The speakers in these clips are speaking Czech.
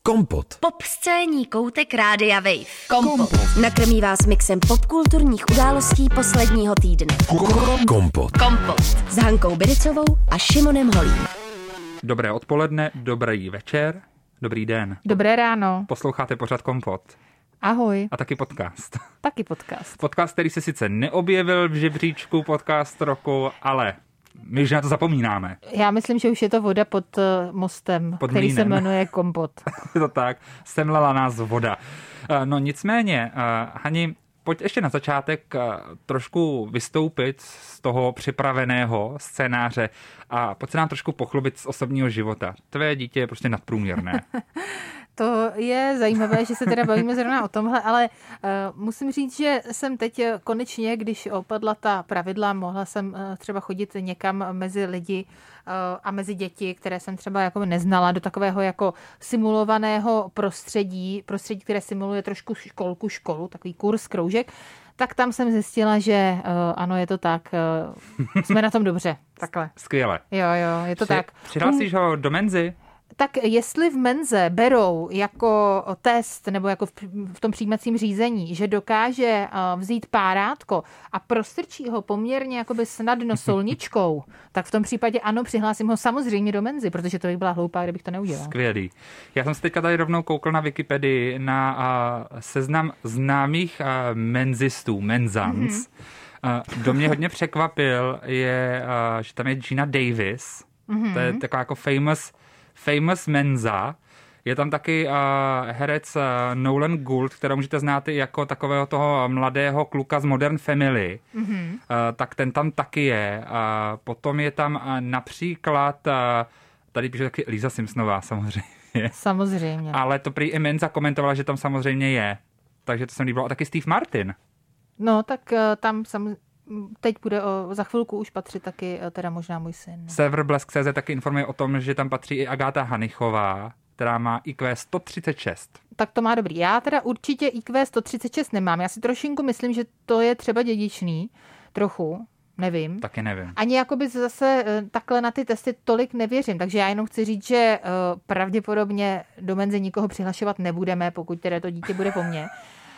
Kompot. Popscénní koutek Rádia Wave. Kompot. Nakrmí vás mixem popkulturních událostí posledního týdne. Kompot. S Hankou Biricovou a Šimonem Holím. Dobré odpoledne, dobrý večer, dobrý den. Dobré ráno. Posloucháte pořad Kompot. Ahoj. A taky podcast. Taky podcast. Podcast, který se sice neobjevil v žebříčku podcast roku, ale my už na to zapomínáme. Já myslím, že už je to voda pod mostem, Pod který mlýnem. se jmenuje Kompot. Je to tak, semlela nás voda. No nicméně, Hani, pojď ještě na začátek trošku vystoupit z toho připraveného scénáře a pojď se nám trošku pochlubit z osobního života. Tvé dítě je prostě nadprůměrné. To je zajímavé, že se teda bavíme zrovna o tomhle, ale musím říct, že jsem teď konečně, když opadla ta pravidla, mohla jsem třeba chodit někam mezi lidi a mezi děti, které jsem třeba jako neznala, do takového jako simulovaného prostředí, které simuluje trošku školu, takový kurz, kroužek, tak tam jsem zjistila, že ano, je to tak, jsme na tom dobře, takhle. Skvěle. Jo, je to tak. Přihlásíš ho do Menzy? Tak jestli v Menze berou jako test nebo jako v tom přijímacím řízení, že dokáže vzít párátko a prostrčí ho poměrně jakoby snadno solničkou, tak v tom případě ano, přihlásím ho samozřejmě do Menzy, protože to by byla hloupá, kdybych to neudělal. Skvělý. Já jsem se teďka tady rovnou koukl na Wikipedii na seznam známých menzistů, menzans. Kdo mě hodně překvapil je, že tam je Gina Davis. To je taková jako famous menza. Je tam taky herec Nolan Gould, kterého můžete znát i jako takového toho mladého kluka z Modern Family. Tak ten tam taky je. Potom je tam například, tady píše taky Lisa Simpsonová samozřejmě. Samozřejmě. Ale to prý i Menza komentovala, že tam samozřejmě je. Takže to se mi líbilo. A taky Steve Martin. No, tak tam teď bude za chvilku už patřit taky teda možná můj syn. Severblesk.cz taky informuje o tom, že tam patří i Agáta Hanichová, která má IQ 136. Tak to má dobrý. Já teda určitě IQ 136 nemám. Já si trošinku myslím, že to je třeba dědičný. Trochu. Nevím. Taky nevím. Ani jakoby zase takhle na ty testy tolik nevěřím, takže já jenom chci říct, že pravděpodobně do Menzy nikoho přihlašovat nebudeme, pokud teda to dítě bude po mně.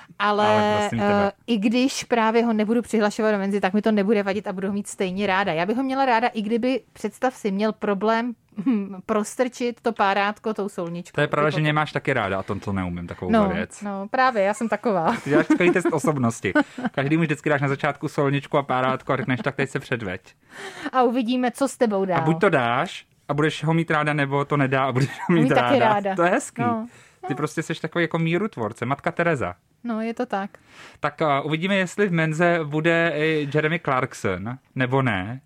Ale i když právě ho nebudu přihlašovat do Menzy, tak mi to nebude vadit a budu ho mít stejně ráda. Já bych ho měla ráda, i kdyby, představ si, měl problém prostrčit to párátko tou solničkou. To je pravda, že mě máš taky ráda, a to neumím takovou věc. No, právě, já jsem taková. Ty děláš takový test osobnosti. Každý mu vždycky dáš na začátku solničku a párátko a řekneš, tak teď se předveď. A uvidíme, co s tebou dál. A buď to dáš a budeš ho mít ráda, nebo to nedá a budeš ho mít ráda. Taky ráda. To je hezký. No. Ty prostě jsi takový jako mírotvorce, matka Tereza. No, je to tak. Tak uvidíme, jestli v Menze bude i Jeremy Clarkson, nebo ne.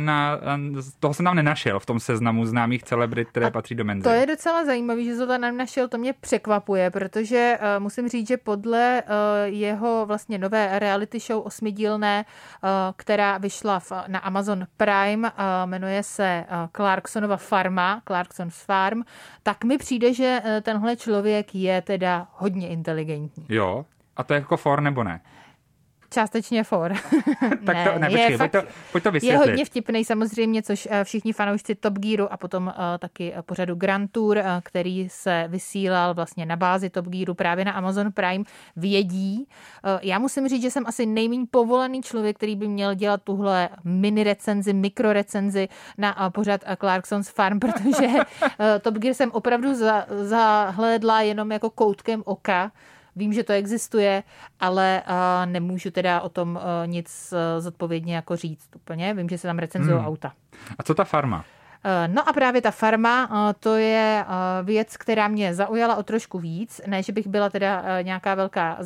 Toho jsem tam nenašel v tom seznamu známých celebrit, které patří do Menzy. To je docela zajímavé, že to tam nenašel, to mě překvapuje, protože musím říct, že podle jeho vlastně nové reality show 8dílné, která vyšla na Amazon Prime, jmenuje se Clarksonova farma, Clarkson's Farm, tak mi přijde, že tenhle člověk je teda hodně inteligentní. Jo, a to je jako for nebo ne? Částečně for. Tak to, počkej, pojď to vysvětlit. Je hodně vtipnej samozřejmě, což všichni fanoušci Top Gearu a potom taky pořadu Grand Tour, který se vysílal vlastně na bázi Top Gearu právě na Amazon Prime, vědí. Já musím říct, že jsem asi nejméně povolený člověk, který by měl dělat tuhle mini recenzi, mikrorecenzi na pořad Clarkson's Farm, protože Top Gear jsem opravdu zahlédla jenom jako koutkem oka. Vím, že to existuje, ale nemůžu teda o tom nic zodpovědně jako říct úplně. Vím, že se tam recenzují auta. A co ta farma? No a právě ta farma, to je věc, která mě zaujala o trošku víc. Ne, že bych byla teda nějaká velká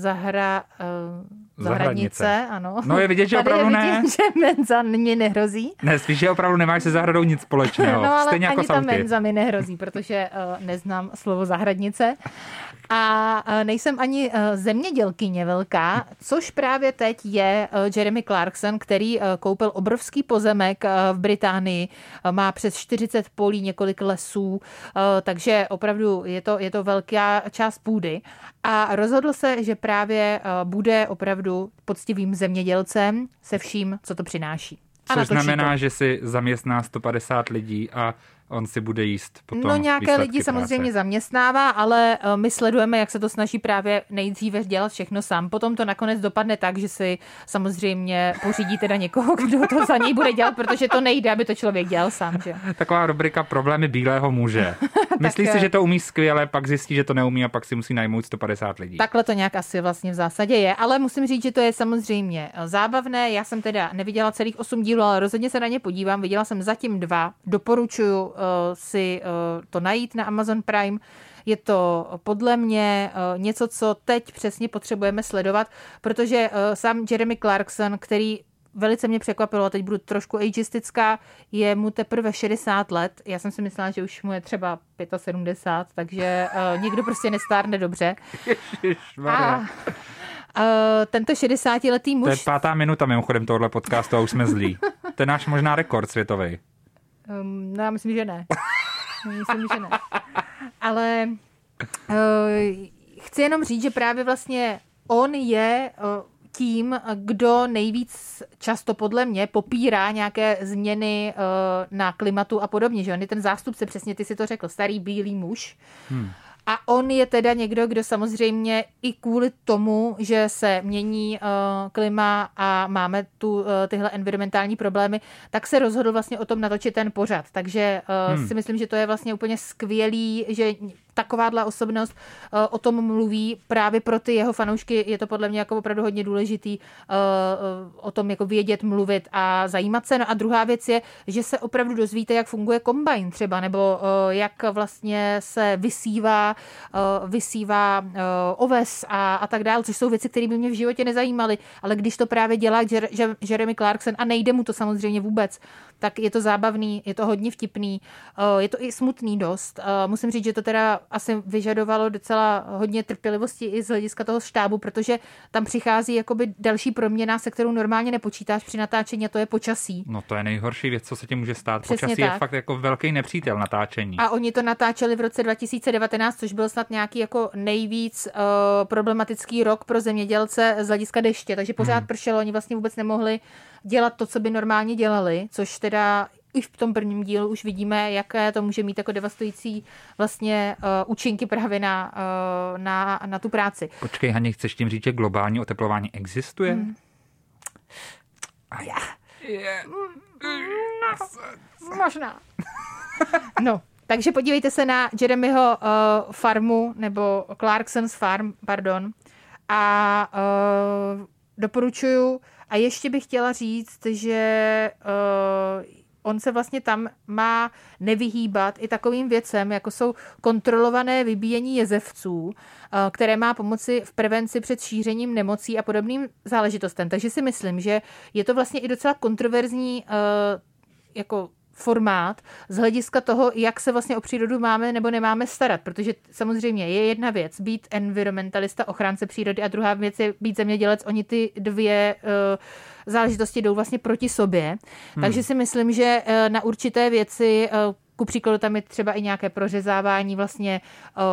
zahradnice, ano. No je vidět, že opravdu ne. Tady je vidět, že Menza mě nehrozí. Ne, spíš, že opravdu nemáš se zahradou nic společného. No ale stejně ani jako ta Menza mi nehrozí, protože neznám slovo zahradnice. A nejsem ani zemědělkyně velká, což právě teď je Jeremy Clarkson, který koupil obrovský pozemek v Británii, má přes 40 polí, několik lesů, takže opravdu je to velká část půdy. A rozhodl se, že právě bude opravdu poctivým zemědělcem se vším, co to přináší. Což znamená, že si zaměstná 150 lidí a on si bude jíst potom No nějaké lidi samozřejmě práce. zaměstnává, ale my sledujeme, jak se to snaží právě nejdříve dělat všechno sám. Potom to nakonec dopadne tak, že si samozřejmě pořídí teda někoho, kdo to za něj bude dělat, protože to nejde, aby to člověk dělal sám. Že? Taková rubrika Problémy bílého muže. Myslí si, že to umí skvěle, pak zjistí, že to neumí a pak si musí najmout 150 lidí. Takhle to nějak asi vlastně v zásadě je, ale musím říct, že to je samozřejmě zábavné. Já jsem teda neviděla celých 8 dílů, ale rozhodně se na ně podívám. Viděla jsem zatím 2. Doporučuji si to najít na Amazon Prime. Je to podle mě něco, co teď přesně potřebujeme sledovat, protože sám Jeremy Clarkson, který velice mě překvapilo, a teď budu trošku ageistická, je mu teprve 60 let. Já jsem si myslela, že už mu je třeba 75, takže někdo prostě nestárne dobře. Ježišmarja. Tento 60-letý muž... To je 5. minuta mimochodem tohohle podcastu a už jsme zlí. To je náš možná rekord světový. No já myslím, že ne. Ale chci jenom říct, že právě vlastně on je tím, kdo nejvíc často podle mě popírá nějaké změny na klimatu a podobně. Že on je ten zástupce, přesně ty si to řekl, starý bílý muž. A on je teda někdo, kdo samozřejmě i kvůli tomu, že se mění klima a máme tu tyhle environmentální problémy, tak se rozhodl vlastně o tom natočit ten pořad. Takže si myslím, že to je vlastně úplně skvělý, že takováhle osobnost o tom mluví. Právě pro ty jeho fanoušky je to podle mě jako opravdu hodně důležitý o tom jako vědět, mluvit a zajímat se. No a druhá věc je, že se opravdu dozvíte, jak funguje kombajn třeba, nebo jak vlastně se vysívá oves a tak dále, což jsou věci, které by mě v životě nezajímaly. Ale když to právě dělá Jeremy Clarkson a nejde mu to samozřejmě vůbec, tak je to zábavný, je to hodně vtipný, je to i smutný dost. Musím říct, že to teda asi vyžadovalo docela hodně trpělivosti i z hlediska toho štábu, protože tam přichází jakoby další proměna, se kterou normálně nepočítáš při natáčení, a to je počasí. No to je nejhorší věc, co se ti může stát. Přesně Počasí tak. je fakt jako velký nepřítel natáčení. A oni to natáčeli v roce 2019, což byl snad nějaký jako nejvíc problematický rok pro zemědělce z hlediska deště, takže pořád pršelo, oni vlastně vůbec nemohli dělat to, co by normálně dělali, což teda i v tom prvním dílu už vidíme, jaké to může mít jako devastující vlastně účinky právě na tu práci. Počkej, Hani, chceš tím říct, že globální oteplování existuje? Možná. No, takže podívejte se na Jeremyho farmu, nebo Clarkson's Farm, pardon. A doporučuju. A ještě bych chtěla říct, že on se vlastně tam má nevyhýbat i takovým věcem, jako jsou kontrolované vybíjení jezevců, které má pomoci v prevenci před šířením nemocí a podobným záležitostem. Takže si myslím, že je to vlastně i docela kontroverzní jako formát z hlediska toho, jak se vlastně o přírodu máme nebo nemáme starat, protože samozřejmě je jedna věc být environmentalista, ochránce přírody, a druhá věc je být zemědělec. Oni ty dvě záležitosti jdou vlastně proti sobě. Takže si myslím, že na určité věci, ku příkladu tam je třeba i nějaké prořezávání vlastně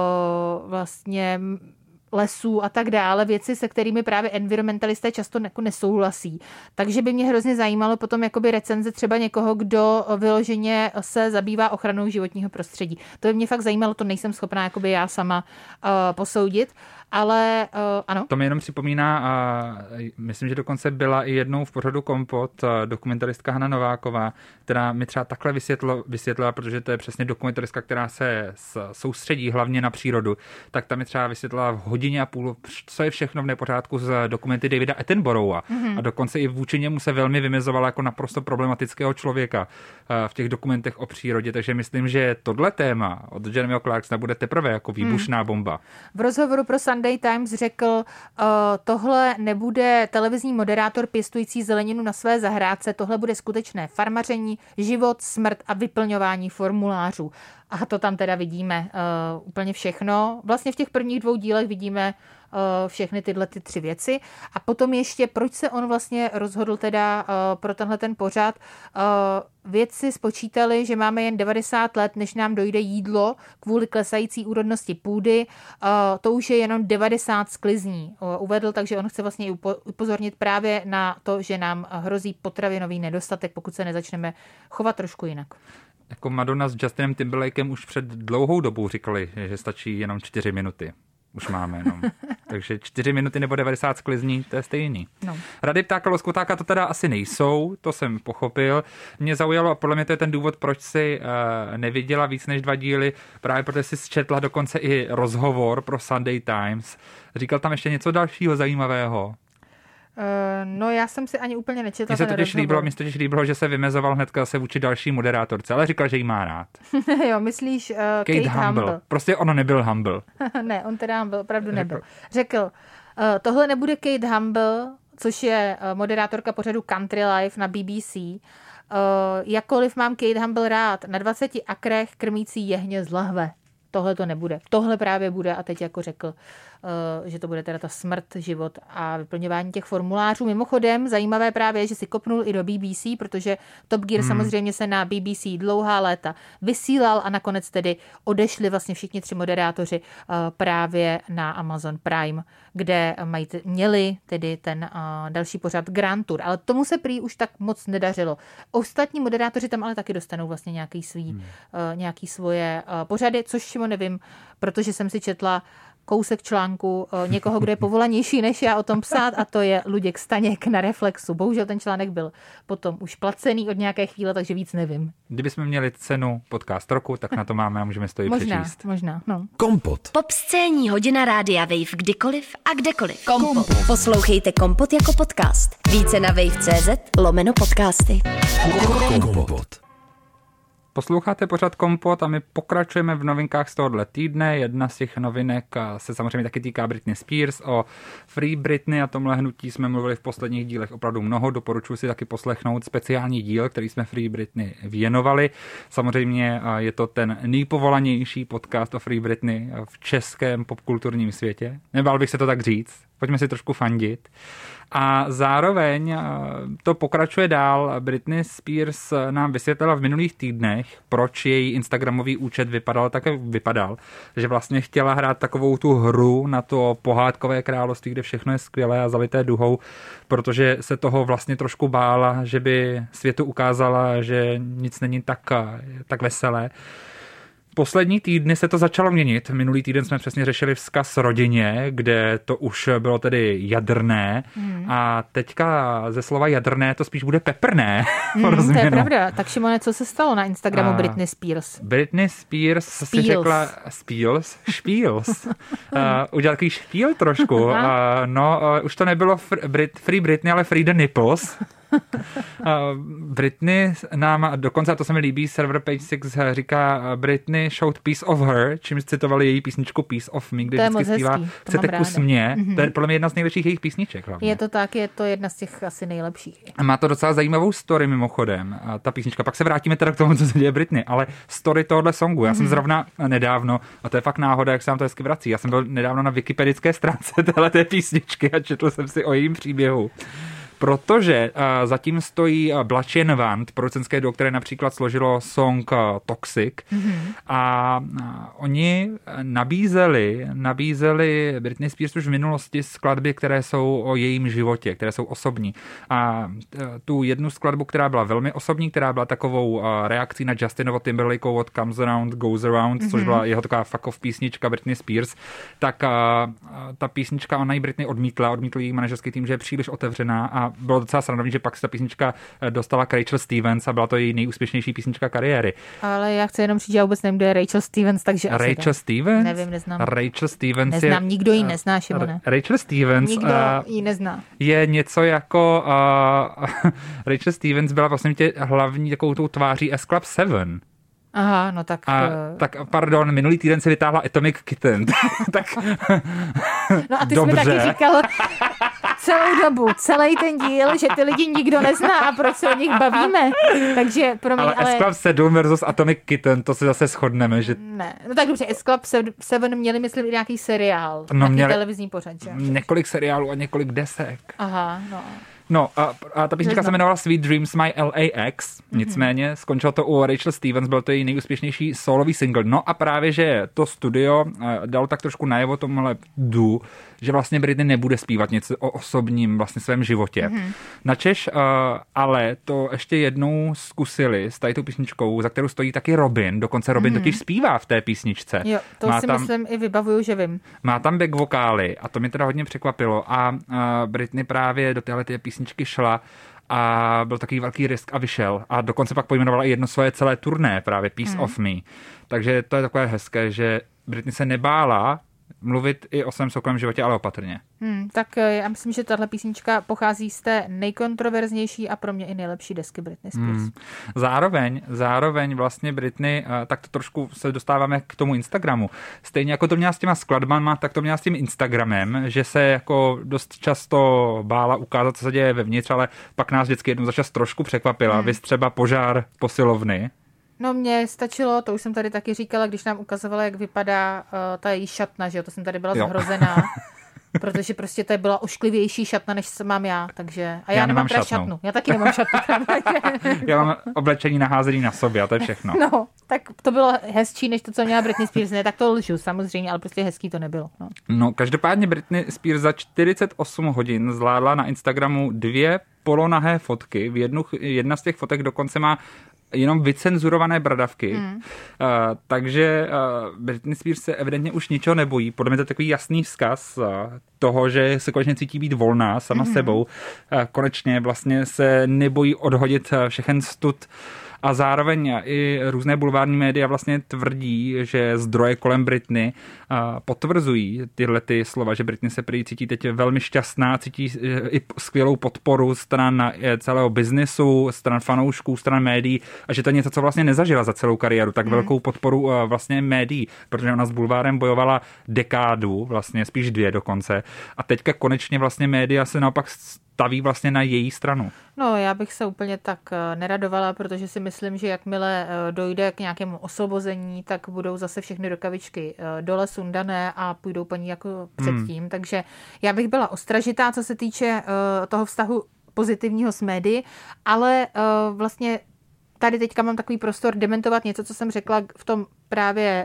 lesů a tak dále, věci, se kterými právě environmentalisté často jako nesouhlasí. Takže by mě hrozně zajímalo potom jakoby recenze třeba někoho, kdo vyloženě se zabývá ochranou životního prostředí. To by mě fakt zajímalo, to nejsem schopná jakoby já sama posoudit, ale ano. To mi jenom připomíná, myslím, že dokonce byla i jednou v pořadu Kompot dokumentaristka Hana Nováková, která mi třeba takhle vysvětlila, protože to je přesně dokumentaristka, která se soustředí hlavně na přírodu, tak tam mi třeba vysvětlila v hodině a půl, co je všechno v nepořádku z dokumenty Davida Attenborougha. A dokonce i vůči němu se velmi vymezovala jako naprosto problematického člověka v těch dokumentech o přírodě, takže myslím, že tohle téma od Jeremyho Clarksona bude teprve jako výbušná bomba. V rozhovoru pro Sunday Times řekl, tohle nebude televizní moderátor pěstující zeleninu na své zahrádce, tohle bude skutečné farmaření, život, smrt a vyplňování formulářů. A to tam teda vidíme úplně všechno. Vlastně v těch prvních 2 dílech vidíme všechny tyhle 3 věci. A potom ještě, proč se on vlastně rozhodl teda pro tenhle ten pořad. Vědci spočítali, že máme jen 90 let, než nám dojde jídlo kvůli klesající úrodnosti půdy. To už je jenom 90 sklizní. Uvedl, takže on chce vlastně upozornit právě na to, že nám hrozí potravinový nedostatek, pokud se nezačneme chovat trošku jinak. Jako Madonna s Justinem Timberlakem už před dlouhou dobou říkali, že stačí jenom 4 minuty. Už máme jenom. Takže 4 minuty nebo 90 sklizní, to je stejný. No. Rady ptáka, loskoutáka to teda asi nejsou, to jsem pochopil. Mě zaujalo a podle mě to je ten důvod, proč si neviděla víc než 2 díly, právě protože si zčetla dokonce i rozhovor pro Sunday Times. Říkal tam ještě něco dalšího zajímavého? No já jsem si ani úplně nečetla. Mně se totiž líbilo, že se vymezoval hnedka se vůči další moderátorce, ale říkal, že jí má rád. Jo, myslíš Kate Humble. Prostě ono nebyl Humble. Ne, on teda Humble opravdu nebyl. Řekl, tohle nebude Kate Humble, což je moderátorka pořadu Country Life na BBC. Jakkoliv mám Kate Humble rád, na 20 akrech krmící jehně z lahve. Tohle to nebude. Tohle právě bude a teď jako řekl, že to bude teda ta smrt, život a vyplňování těch formulářů. Mimochodem, zajímavé právě je, že si kopnul i do BBC, protože Top Gear samozřejmě se na BBC dlouhá léta vysílal a nakonec tedy odešli vlastně všichni 3 moderátoři právě na Amazon Prime, kde měli tedy ten další pořad Grand Tour. Ale tomu se prý už tak moc nedařilo. Ostatní moderátoři tam ale taky dostanou vlastně nějaký svoje pořady, což nevím, protože jsem si četla kousek článku někoho, kdo je povolanější než já o tom psát, a to je Luděk Staněk na Reflexu. Bohužel ten článek byl potom už placený od nějaké chvíle, takže víc nevím. Kdybychom měli cenu podcast roku, tak na to máme a můžeme to i přečíst. Možná, no. Kompot. Popscénní hodina Rádia Wave kdykoliv a kdekoliv. Kompot. Poslouchejte Kompot jako podcast. Více na wave.cz/podcasty. Kompot. Posloucháte pořad Kompot a my pokračujeme v novinkách z tohohle týdne. Jedna z těch novinek se samozřejmě taky týká Britney Spears. O Free Britney a tomhle hnutí jsme mluvili v posledních dílech opravdu mnoho. Doporučuji si taky poslechnout speciální díl, který jsme Free Britney věnovali. Samozřejmě je to ten nejpovolanější podcast o Free Britney v českém popkulturním světě. Nebál bych se to tak říct. Pojďme si trošku fandit. A zároveň to pokračuje dál. Britney Spears nám vysvětlila v minulých týdnech, proč její instagramový účet vypadal tak, jak vypadal. Že vlastně chtěla hrát takovou tu hru na to pohádkové království, kde všechno je skvělé a zalité duhou, protože se toho vlastně trošku bála, že by světu ukázala, že nic není tak veselé. Poslední týdny se to začalo měnit. Minulý týden jsme přesně řešili vzkaz rodině, kde to už bylo tedy jadrné a teďka ze slova jadrné to spíš bude peprné. To je pravda. Tak Šimone, co se stalo na Instagramu Britney Spears? Britney Spears si řekla Spiels. Udělal takový špíl trošku. Už to nebylo Free Britney, ale Free the Nipples. Britney nám dokonce, a to se mi líbí, server Page 6 říká Britney showed Piece of Her, čímž citovali její písničku Piece of Me, kde vždycky zpívá Chcete kus mě. To je podle mě jedna z nejlepších jejich písniček. Hlavně. Je to tak, je to jedna z těch asi nejlepších. A má to docela zajímavou story mimochodem, ta písnička. Pak se vrátíme teda k tomu, co se děje Britney, ale story tohohle songu. Já jsem zrovna nedávno, a to je fakt náhoda, jak se nám to hezky vrací, já jsem byl nedávno na wikipedické stránce téhleté písničky a četl jsem si o jejím příběhu. Protože zatím stojí Blatchen Wand, producentské duo, které například složilo song Toxic. A oni nabízeli Britney Spears už v minulosti skladby, které jsou o jejím životě, které jsou osobní. A tu jednu skladbu, která byla velmi osobní, která byla takovou reakcí na Justinovo Timberlakeovu What Comes Around Goes Around, což byla jeho taková fuck off písnička Britney Spears, tak ta písnička ona ji Britney odmítl její manažerský tým, že je příliš otevřená a bylo docela srandovní, že pak se ta písnička dostala k Rachel Stevens a byla to její nejúspěšnější písnička kariéry. Ale já chci jenom říct, že já vůbec nevím, kdo je Rachel Stevens, takže asi Rachel Stevens? Nevím, neznám. Rachel Stevens neznám, nikdo ji nezná, Šimone. Rachel Stevens nikdo ji nezná. Je něco jako Rachel Stevens byla vlastně hlavní takovou tou tváří S Club 7. Aha, no tak... Tak pardon, minulý týden se vytáhla Atomic Kitten. Tak no a ty dobře. jsi mi taky říkal celou dobu, celý ten díl, že ty lidi nikdo nezná a proč se o nich bavíme. Takže pro mě, ale S Club 7 versus Atomic Kitten, to se zase shodneme, že... Ne, no tak dobře, S Club 7 měli, myslím, i nějaký seriál, nějaký televizní pořad, že? Několik seriálů a několik desek. Aha, no. No a ta písnička se jmenovala Sweet Dreams My LAX, nicméně skončilo to u Rachel Stevens, byl to její nejúspěšnější solový single. No a právě, že to studio dalo tak trošku najevo tomuhle že vlastně Britney nebude zpívat něco o osobním vlastně svém životě. Načež ale to ještě jednou zkusili s tady tou písničkou, za kterou stojí taky Robin, dokonce Robin totiž zpívá v té písničce. Jo, to si myslím i vybavuju, že vím. Má tam back vokály a to mě teda hodně překvapilo a Britney právě do téhle písničky šla a byl takový velký risk a vyšel. A dokonce pak pojmenovala i jedno svoje celé turné, právě Piece of Me. Takže to je takové hezké, že Britney se nebála mluvit i o svém soukromém životě, ale opatrně. Tak já myslím, že tahle písnička pochází z té nejkontroverznější a pro mě i nejlepší desky Britney Spears. Zároveň vlastně Britney, tak to trošku se dostáváme k tomu Instagramu. Stejně jako to měla s těma skladbama, tak to měla s tím Instagramem, že se jako dost často bála ukázat, co se děje vevnitř, ale pak nás vždycky jednou za čas trošku překvapila. Vys třeba požár posilovny. No mně stačilo, to už jsem tady taky říkala, když nám ukazovala, jak vypadá ta její šatna, že jo, to jsem tady byla zhrozená, protože prostě to byla ošklivější šatna, než mám já, takže... A já nemám šatnu. Já taky nemám šatnu. Já mám oblečení naházený na sobě a to je všechno. No, tak to bylo hezčí, než to, co měla Britney Spears. Ne, tak to lžu samozřejmě, ale prostě hezký to nebylo. No každopádně Britney Spears za 48 hodin zvládla na Instagramu 2 polonahé fotky. Jedna z těch fotek dokonce má jenom vycenzurované bradavky. Takže Britney Spears se evidentně už ničeho nebojí. Podle mě to je takový jasný vzkaz toho, že se konečně cítí být volná sama sebou. Konečně vlastně se nebojí odhodit všechen stud. A zároveň i různé bulvární média vlastně tvrdí, že zdroje kolem Britney potvrzují tyhle ty slova, že Britney se prý cítí teď velmi šťastná, cítí i skvělou podporu stran celého biznesu, stran fanoušků, stran médií a že to je něco, co vlastně nezažila za celou kariéru, tak velkou podporu vlastně médií, protože ona s bulvárem bojovala dekádu, vlastně spíš 2 dokonce a teďka konečně vlastně média se naopak staví vlastně na její stranu. No, já bych se úplně tak neradovala, protože si myslím, že jakmile dojde k nějakému osvobození, tak budou zase všechny rukavičky dole sundané a půjdou po ní jako předtím. Takže já bych byla ostražitá, co se týče toho vztahu pozitivního s médií, ale vlastně tady teďka mám takový prostor dementovat něco, co jsem řekla v tom právě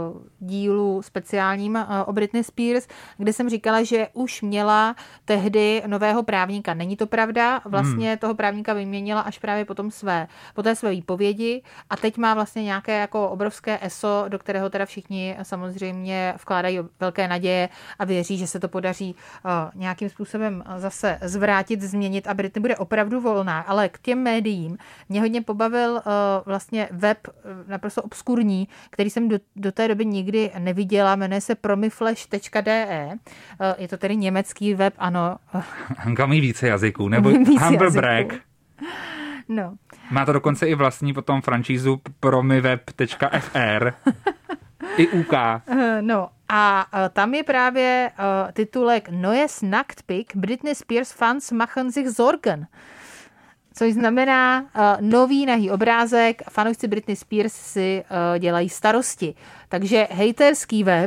dílu speciálním o Britney Spears, kde jsem říkala, že už měla tehdy nového právníka. Není to pravda, vlastně toho právníka vyměnila až právě po té své výpovědi a teď má vlastně nějaké jako obrovské ESO, do kterého teda všichni samozřejmě vkládají velké naděje a věří, že se to podaří nějakým způsobem zase zvrátit, změnit a Britney bude opravdu volná, ale k těm médiím mě hodně pobavil vlastně web naprosto obskurní, který jsem do té doby nikdy neviděla, jmenuje se promiflash.de. Je to tedy německý web, ano. Hanka mý více jazyků, nebo Humble Brag. No. Má to dokonce i vlastní potom franšízu promiveb.fr. I UK. No a tam je právě titulek Neues Nacktpic, Britney Spears Fans machen sich Sorgen. Což znamená nový nahý obrázek, fanoušci Britney Spears si dělají starosti. Takže hejterský web,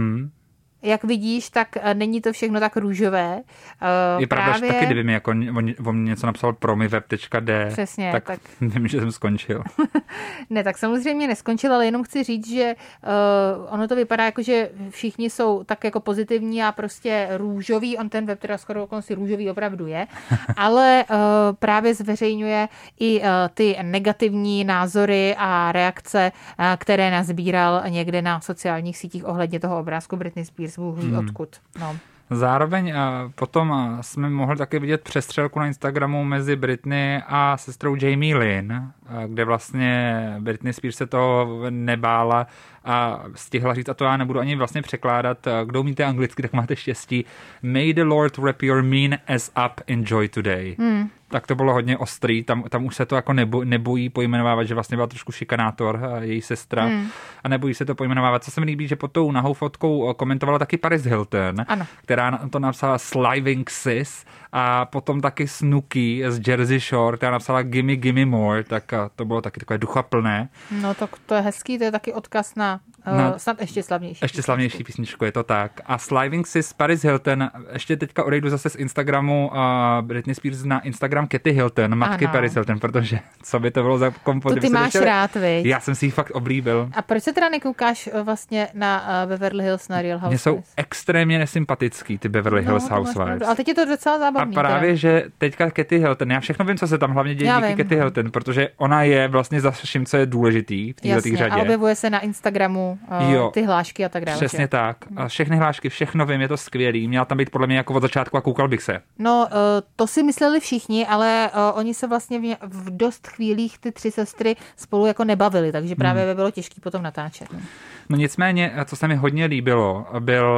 jak vidíš, tak není to všechno tak růžové. Je pravda, že taky kdyby mi jako o mě něco napsal promiveb.de, přesně, tak nevím, že jsem skončil. Ne, tak samozřejmě neskončil, ale jenom chci říct, že ono to vypadá jako, že všichni jsou tak jako pozitivní a prostě růžový. On ten web teda skoro okolností růžový opravdu je, ale právě zveřejňuje i ty negativní názory a reakce, které nazbíral někde na sociálních sítích ohledně toho obrázku Britney Spears. Odkud. No. Zároveň potom jsme mohli také vidět přestřelku na Instagramu mezi Britney a sestrou Jamie Lynn, kde vlastně Britney Spears se toho nebála a stihla říct, a to já nebudu ani vlastně překládat, kdo umíte anglicky, tak máte štěstí. May the Lord wrap your mean ass up, enjoy today. Tak to bylo hodně ostrý, tam už se to jako nebojí pojmenovávat, že vlastně byla trošku šikanátor její sestra a nebojí se to pojmenovávat. Co se mi líbí, že pod tou nahou fotkou komentovala taky Paris Hilton, ano, která to napsala Sliving Sis a potom taky Snooki z Jersey Shore, která napsala Gimme Gimme More, tak to bylo taky takové duchaplné. No to je hezký, to je taky odkaz na snad ještě slavnější. Ještě slavnější písničku, je to tak. A Sliding Sis Paris Hilton, ještě teďka odejdu zase z Instagramu Britney Spears na Instagram Kathy Hilton, matky Paris Hilton, protože co by to bylo za kompot. To ty máš rád, viď? Já jsem si ji fakt oblíbil. A proč se teda nekoukáš vlastně na Beverly Hills, na Real Housewives? Mně jsou extrémně nesympatický ty Beverly Hills Housewives. Ale teď je to docela zábavný. A právě, teda. Že teďka Kathy Hilton, já všechno vím, co se tam hlavně děje díky Kathy Hilton, protože ona je vlastně za vším, co je důležitý v této řadě. A objevuje se na Instagramu ty hlášky a tak dále. Přesně tak. A všechny hlášky, všechno vím, je to skvělý. Měla tam být podle mě jako od začátku a koukal bych se. No, to si mysleli všichni, ale oni se vlastně v dost chvílích ty tři sestry spolu jako nebavili, takže právě by bylo těžký potom natáčet. No nicméně, co se mi hodně líbilo,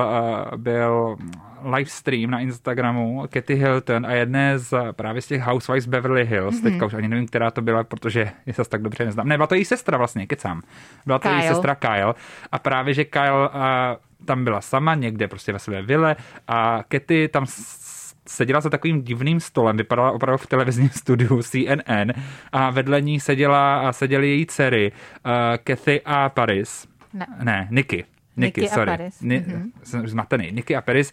byl live stream na Instagramu Kathy Hilton a jedné právě z těch Housewives Beverly Hills, teďka už ani nevím, která to byla, protože je zase tak dobře neznám. Ne, byla to její sestra vlastně, kecám. Byla to její sestra Kyle a právě, že Kyle tam byla sama někde prostě ve své vile a Kathy tam seděla za takovým divným stolem, vypadala opravdu v televizním studiu CNN a vedle ní seděly její dcery Kathy a Paris. Ne, Nikki. Nikki, sorry. Jsem zmatený. Nikki a Paris,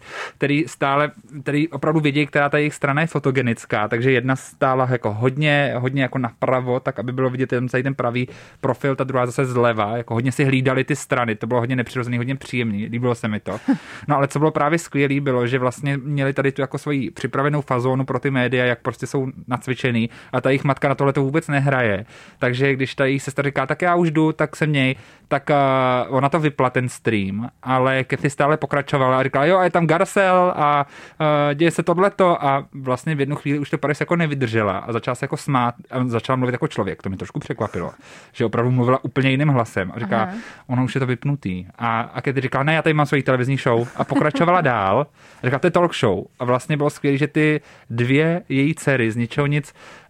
který opravdu vědí, která ta jejich strana je fotogenická, takže jedna stála jako hodně jako napravo, tak aby bylo vidět celý ten pravý profil, ta druhá zase zleva, jako hodně si hlídali ty strany, to bylo hodně nepřirozený, hodně příjemný, líbilo se mi to. No ale co bylo právě skvělý, bylo, že vlastně měli tady tu jako svoji připravenou fazónu pro ty média, jak prostě jsou nacvičený a ta jejich matka na tohle to vůbec nehraje. Takže když ta její sestra říká, tak já už jdu, tak se měj, tak ona to vypla ten stream, ale Kathy stále pokračovala a říkala, jo, a je tam Garcelle a děje se tohleto a vlastně v jednu chvíli už to Paris jako nevydržela a začala se jako smát a začala mluvit jako člověk, to mi trošku překvapilo, že opravdu mluvila úplně jiným hlasem a říká, ono už je to vypnutý a Kathy říkala, ne, já tady mám svoji televizní show a pokračovala dál a říkala, to je talk show a vlastně bylo skvělé, že ty dvě její dcery z ničeho nic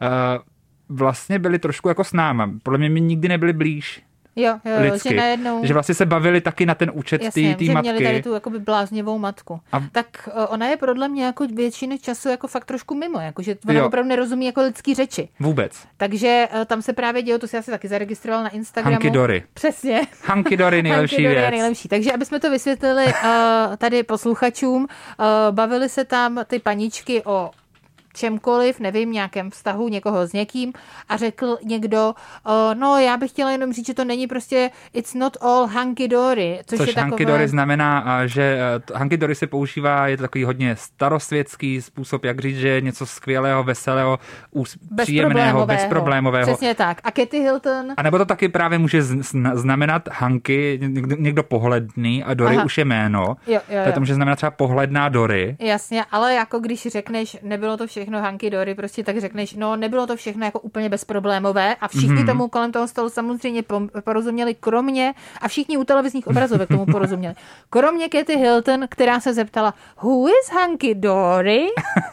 vlastně byly trošku jako s náma, podle mě mi nikdy nebyly blíž. Jo, že najednou... Že vlastně se bavili taky na ten účet té matky. Jasně, měli tady tu jakoby bláznivou matku. Tak ona je podle mě jako většinu času jako fakt trošku mimo, jako že ona opravdu nerozumí jako lidský řeči. Vůbec. Takže tam se právě dělo, to si asi taky zaregistroval na Instagramu. Hanky Dory. Přesně. Hanky Dory, nejlepší věc. Je nejlepší. Takže aby jsme to vysvětlili tady posluchačům, bavili se tam ty paničky o čemkoliv, nevím, nějakém vztahu někoho s někým a řekl někdo, no já bych chtěla jenom říct, že to není prostě it's not all hunky dory. Což hunky dory znamená, že hunky dory se používá, je to takový hodně starosvětský způsob, jak říct, že je něco skvělého, veselého, příjemného, bezproblémového. Přesně tak. A Kathy Hilton? A nebo to taky právě může znamenat hunky, někdo pohledný a dory už je jméno. Jo. To může znamenat třeba pohledná Dory. Jasně, ale jako když řekneš, nebylo to všechno hunky dory, prostě tak řekneš, no nebylo to všechno jako úplně bezproblémové a všichni tomu kolem toho stolu samozřejmě porozuměli, kromě, a všichni u televizních obrazovek tomu porozuměli, kromě Kathy Hilton, která se zeptala, who is hunky dory?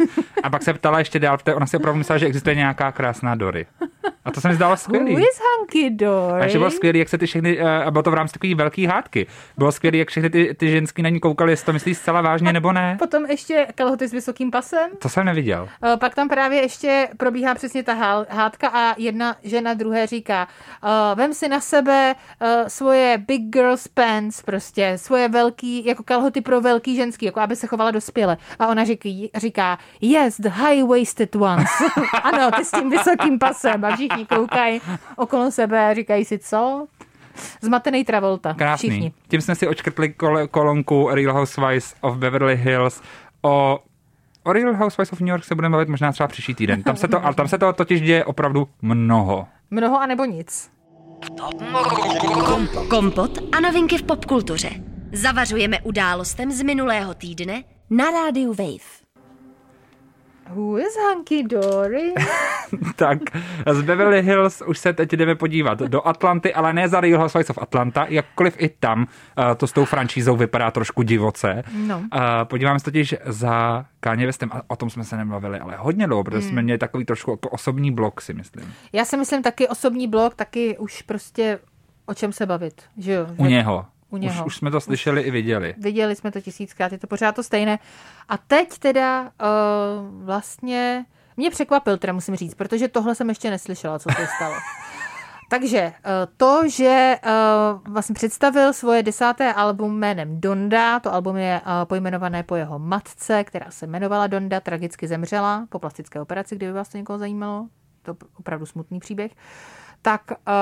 A pak se ptala ještě dál, ona si opravdu myslela, že existuje nějaká krásná Dory. A to se mi zdálo skvělý. Who is hunky dory? A že bylo skvělý, jak se ty všechny, a bylo to v rámci takový velký hádky, bylo skvělý, jak všechny ty ženský na ní koukali, jestli to myslí zcela vážně nebo ne. Potom ještě kalhoty s vysokým pasem. To jsem neviděl. Pak tam právě ještě probíhá přesně ta hádka a jedna žena druhé říká, vem si na sebe svoje big girls pants, prostě svoje velký, jako kalhoty pro velký ženský, jako aby se chovala dospěle. A ona říká yes, the high-waisted ones. Ano, ty s tím vysokým pasem. A všichni koukají okolo sebe a říkají si, co? Zmatený Travolta. Krásný. Všichni. Tím jsme si odškrtli kolonku Real Housewives of Beverly Hills. O Real Housewives of New York se budeme bavit možná třeba příští týden. Tam se to totiž děje opravdu mnoho. Mnoho a nebo nic. Kompot a novinky v popkultuře. Zavařujeme událostem z minulého týdne na rádiu Wave. Who is hunky dory? Tak, z Beverly Hills už se teď jdeme podívat do Atlanty, ale ne za Real Housewives of Atlanta, jakkoliv i tam to s tou franšízou vypadá trošku divoce. No. Podíváme se totiž za Kanye Westem, a o tom jsme se nemluvili, ale hodně dlouho, protože jsme měli takový trošku jako osobní blog, si myslím. Já si myslím taky osobní blog, taky už prostě o čem se bavit, že jo? U něho. Už jsme to slyšeli i viděli. Viděli jsme to 1000krát, je to pořád to stejné. A teď teda vlastně mě překvapil, teda musím říct, protože tohle jsem ještě neslyšela, co se stalo. Takže to, že vlastně představil svoje 10. album jménem Donda, to album je pojmenované po jeho matce, která se jmenovala Donda, tragicky zemřela po plastické operaci, kdyby vás to někoho zajímalo. To je opravdu smutný příběh. Tak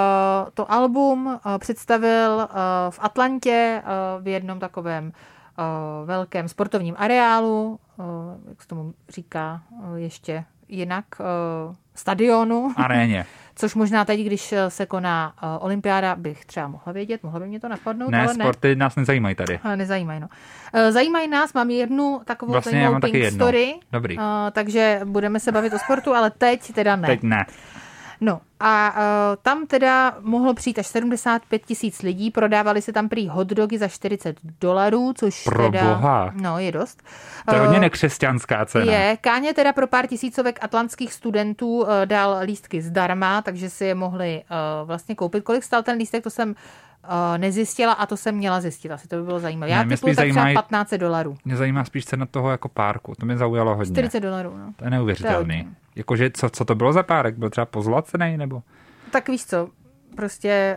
to album představil v Atlantě v jednom takovém velkém sportovním areálu, jak se tomu říká ještě jinak, stadionu. Aréně. Což možná teď, když se koná olympiáda, bych třeba mohla vědět, mohla by mě to napadnout, ne, ale sporty nás nezajímají tady. Nezajímají, no. Zajímají nás, mám jednu takovou vlastně zajímavou taky Pink jedno. Story. Dobrý. Takže budeme se bavit o sportu, ale teď teda ne. Teď ne. No a tam teda mohlo přijít až 75 000 lidí, prodávali se tam prý hotdogy za $40, což Pro teda, boha. no, je dost. To je hodně nekřesťanská cena. Je, Káně teda pro pár tisícovek atlantských studentů dal lístky zdarma, takže si je mohli vlastně koupit. Kolik stál ten lístek, to jsem nezjistila a to jsem měla zjistit, asi to by bylo zajímavé. Já typuji tak třeba $15. Mě zajímá spíš cena toho jako párku, to mě zaujalo hodně. $40, no. To je neuvěřitelný. Jakože, co to bylo za párek? Byl třeba pozlacený, nebo? Tak víš co, prostě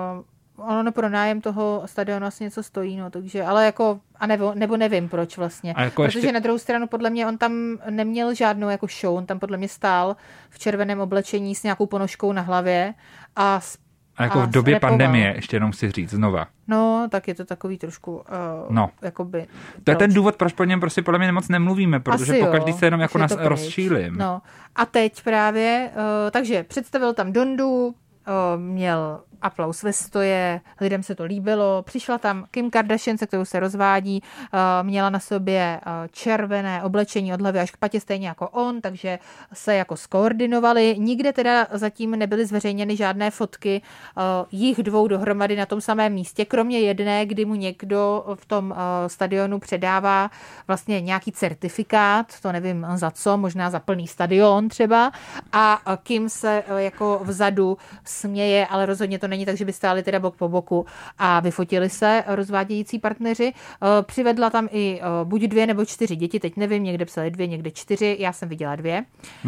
ono pro nájem toho stadionu asi něco stojí, no, takže, ale jako, nebo nevím proč vlastně. Jako protože ještě na druhou stranu podle mě on tam neměl žádnou jako show, on tam podle mě stál v červeném oblečení s nějakou ponožkou na hlavě a jako v době pandemie, ještě jenom si říct znova. No, tak je to takový trošku, jakoby... To je ten důvod, proč po něm prostě podle mě moc nemluvíme, protože pokaždý se jenom jako nás rozšílim. No, a teď právě, takže představil tam Dondu, měl aplaus ve stoje, lidem se to líbilo, přišla tam Kim Kardashian, se kterou se rozvádí, měla na sobě červené oblečení od hlavy až k patě, stejně jako on, takže se jako skoordinovali. Nikde teda zatím nebyly zveřejněny žádné fotky jich dvou dohromady na tom samém místě, kromě jedné, kdy mu někdo v tom stadionu předává vlastně nějaký certifikát, to nevím za co, možná za plný stadion třeba, a Kim se jako vzadu směje, ale rozhodně to není tak, že by stáli teda bok po boku a vyfotili se rozvádějící partneři. Přivedla tam i buď 2 nebo 4 děti, teď nevím, někde psali 2, někde 4, já jsem viděla 2.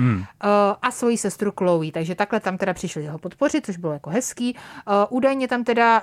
A svoji sestru Chloe, takže takhle tam teda přišli ho podpořit, což bylo jako hezký. Údajně tam teda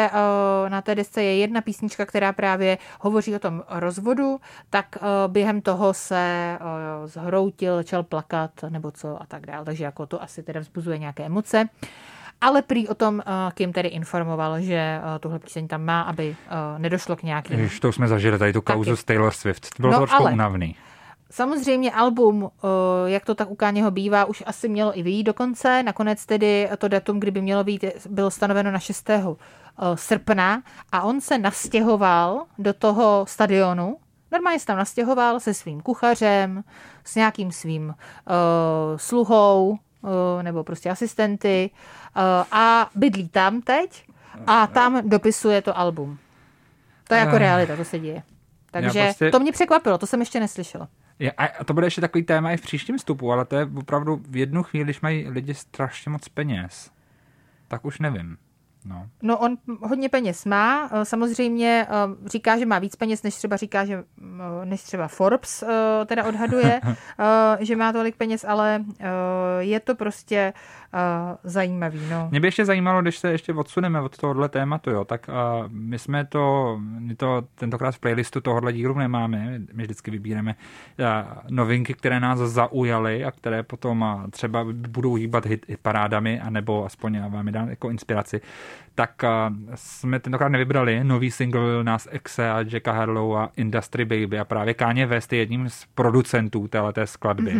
na té desce je jedna písnička, která právě hovoří o tom rozvodu, tak během toho se zhroutil, začal plakat nebo co a tak dále, takže jako to asi teda vzbuzuje nějaké emoce. Ale prý o tom Kim tedy informoval, že tuhle píseň tam má, aby nedošlo k nějakým... Jež to jsme zažili, tady tu kauzu s Taylor Swift. To bylo trošku unavný. Samozřejmě album, jak to tak u Káněho bývá, už asi mělo i vyjít dokonce. Nakonec tedy to datum, kdyby mělo vyjít, bylo stanoveno na 6. srpna a on se nastěhoval do toho stadionu. Normálně se tam nastěhoval se svým kuchařem, s nějakým svým sluhou, nebo prostě asistenty a bydlí tam teď a tam dopisuje to album. To je jako realita, to se děje. Takže prostě... to mě překvapilo, to jsem ještě neslyšela. A to bude ještě takový téma i v příštím vstupu, ale to je opravdu v jednu chvíli, když mají lidi strašně moc peněz, tak už nevím. No on hodně peněz má, samozřejmě říká, že má víc peněz, než třeba Forbes teda odhaduje, že má tolik peněz, ale je to prostě zajímavý. No. Mě by ještě zajímalo, když se ještě odsuneme od tohohle tématu, jo, tak my jsme to tentokrát v playlistu tohohle dílu nemáme, my vždycky vybíráme novinky, které nás zaujaly a které potom třeba budou hýbat hit parádami, anebo aspoň vám je dám jako inspiraci. Tak jsme tentokrát nevybrali nový single Lil Nas Xe a Jacka Harlow a Industry Baby a právě Kanye West je jedním z producentů téhleté skladby.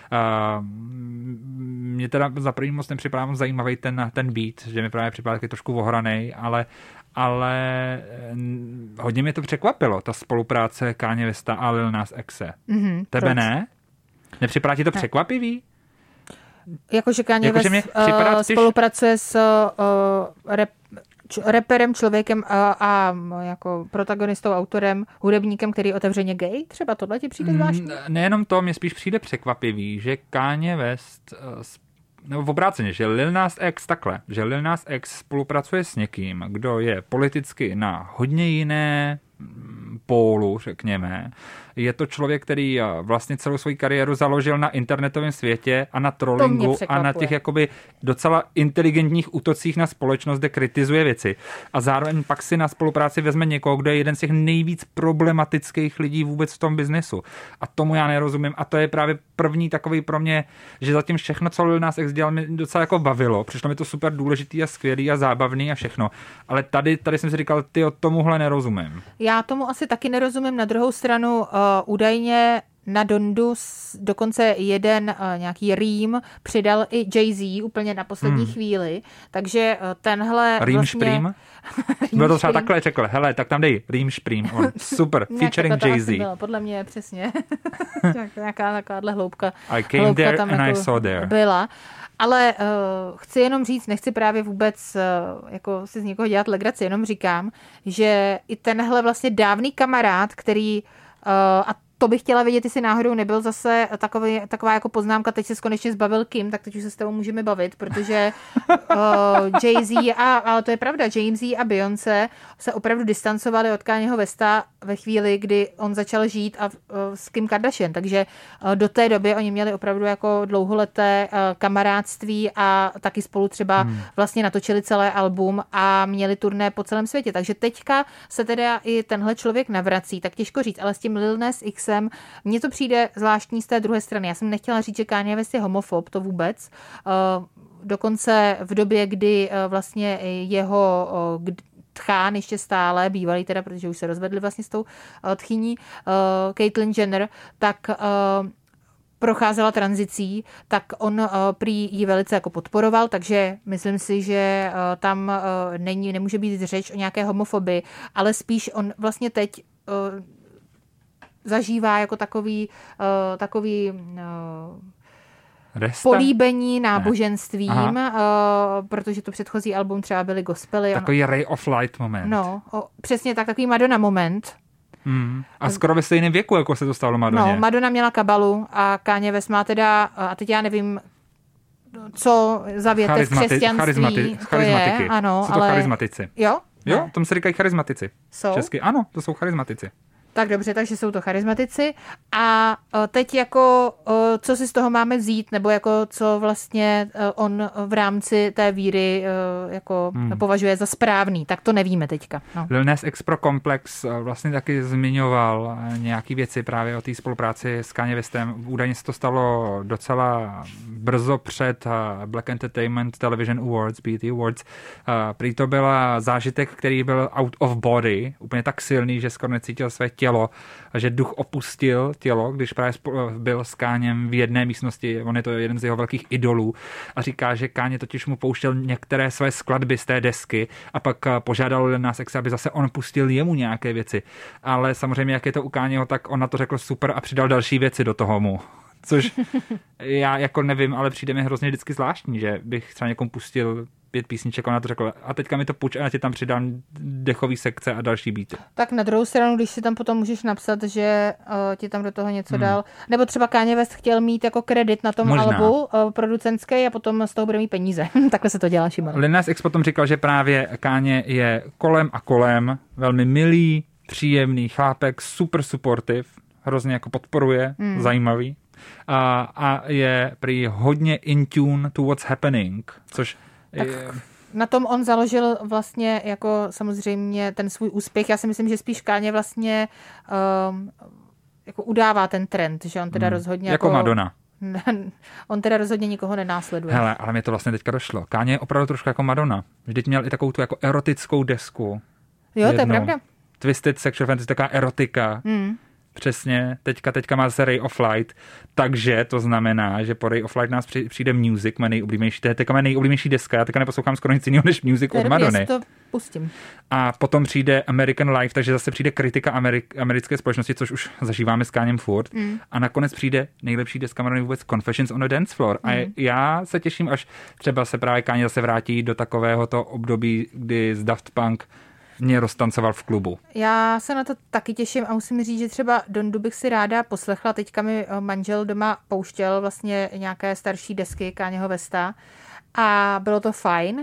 Mně teda za první moc nepřipadá moc zajímavý ten beat, že mi právě připadá taky trošku ohranej, ale hodně mě to překvapilo, ta spolupráce Kanye Westa a Lil Nas Xe. Tebe ne? Nepřipadá ti to překvapivý? Jakože Kanye West spolupracuje s raperem, člověkem a jako protagonistou, autorem, hudebníkem, který je otevřeně gay? Třeba tohle ti přijde zvláštní? Nejenom to, mě spíš přijde překvapivý, že Kanye West, nebo v obráceně, že Lil Nas X spolupracuje s někým, kdo je politicky na hodně jiné pólu, řekněme. Je to člověk, který vlastně celou svou kariéru založil na internetovém světě a na trollingu a na těch jakoby docela inteligentních útocích na společnost, kde kritizuje věci. A zároveň pak si na spolupráci vezme někoho, kdo je jeden z těch nejvíc problematických lidí vůbec v tom biznesu. A tomu já nerozumím. A to je právě první takový pro mě, že zatím všechno, co Lil Nas X dělal, mi docela jako bavilo. Přišlo mi to super důležitý a skvělý a zábavný a všechno. Ale tady jsem si říkal, ty tomuhle nerozumím. Já tomu asi taky nerozumím. Na druhou stranu údajně na Dondu dokonce jeden nějaký rým přidal i Jay-Z úplně na poslední chvíli, takže tenhle Rým vlastně... šprým? Bylo to třeba takhle řekl, hele, tak tam dej Rým šprým, super, featuring Jay-Z. Podle mě přesně. Nějaká takováhle hloubka. I came there and I saw there. Byla. Ale chci jenom říct, nechci právě vůbec jako si z někoho dělat legraci, jenom říkám, že i tenhle vlastně dávný kamarád, který a to bych chtěla vědět, jestli náhodou nebyl zase taková jako poznámka, teď se konečně zbavil Kim, tak teď už se s tebou můžeme bavit, protože Jay-Z ale to je pravda, Jay-Z a Beyoncé se opravdu distancovali od Kanyeho Westa ve chvíli, kdy on začal žít s Kim Kardashian, takže do té doby oni měli opravdu jako dlouholeté kamarádství a taky spolu třeba vlastně natočili celé album a měli turné po celém světě, takže teďka se teda i tenhle člověk navrací, tak těžko říct, ale s tím Lil Nas X mně to přijde zvláštní z té druhé strany. Já jsem nechtěla říct, že Kanye West je homofob, to vůbec. Dokonce v době, kdy vlastně jeho tchán ještě stále, bývalý teda, protože už se rozvedli vlastně s tou tchyní Caitlyn Jenner, tak procházela tranzicí, tak on prý ji velice jako podporoval, takže myslím si, že tam nemůže být řeč o nějaké homofobii, ale spíš on vlastně teď zažívá jako takový políbení náboženstvím, protože to předchozí album třeba byly gospely. Takový Ray of Light moment. No, přesně tak, takový Madonna moment. A skoro ve stejném věku, jako se to stalo Madoně. No, Madonna měla kabalu a Kanye West má teda, a teď já nevím, co za větev křesťanství to je. Ano, jsou to charizmatici. Jo? Jo, tomu se říkají charizmatici. Jsou? Česky, ano, to jsou charizmatici. Tak dobře, takže jsou to charizmatici. A teď jako, co si z toho máme vzít, nebo jako co vlastně on v rámci té víry jako považuje za správný, tak to nevíme teďka. No. Lil Nas X pro Komplex vlastně taky zmiňoval nějaký věci právě o té spolupráci s Kanye Westem. Údajně se to stalo docela brzo před Black Entertainment Television Awards, BET Awards. Prý to byl zážitek, který byl out of body, úplně tak silný, že skoro necítil své tělo, že duch opustil tělo, když právě byl s Káněm v jedné místnosti, on je to jeden z jeho velkých idolů a říká, že Káně totiž mu pouštěl některé své skladby z té desky a pak požádal nás X, aby zase on pustil jemu nějaké věci. Ale samozřejmě, jak je to u Káněho, tak on na to řekl super a přidal další věci do toho mu. Což já jako nevím, ale přijde mi hrozně vždycky zvláštní, že bych třeba někomu pustil 5 písniček, ona to řekla, a teďka mi to půjč a já ti tam přidám dechový sekce a další beaty. Tak na druhou stranu, když si tam potom můžeš napsat, že ti tam do toho něco dal, nebo třeba Kanye West chtěl mít jako kredit na tom albu producentské a potom z toho bude mít peníze. Takhle se to dělá, Šimon. Lil Nas X potom říkal, že právě Kanye je kolem a kolem, velmi milý, příjemný chlápek, super supportive, hrozně jako podporuje, zajímavý. A je prý hodně in tune to what's happening, což na tom on založil vlastně jako samozřejmě ten svůj úspěch. Já si myslím, že spíš Kanye vlastně jako udává ten trend, že on teda rozhodně jako Madonna. On teda rozhodně nikoho nenásleduje. Hele, ale mě to vlastně teďka došlo. Kanye je opravdu trošku jako Madonna. Vždyť měl i takovou tu jako erotickou desku. Jo, to je pravda. Twisted Sexual Fantasy, taková erotika. Přesně, teďka má se Ray of Light, takže to znamená, že po Ray of Light nás přijde Music, má nejoblíbenější deska, já teďka neposlouchám skoro nic jiného než Music od Madony. To pustím. A potom přijde American Life, takže zase přijde kritika americké společnosti, což už zažíváme s Kanyem furt. A nakonec přijde nejlepší deska Madony vůbec Confessions on a Dance Floor. A já se těším, až třeba se právě Kanye zase vrátí do takovéhoto období, kdy z Daft Punk mě roztancoval v klubu. Já se na to taky těším a musím říct, že třeba Dondu bych si ráda poslechla. Teďka mi manžel doma pouštěl vlastně nějaké starší desky Kanyeho Westa a bylo to fajn.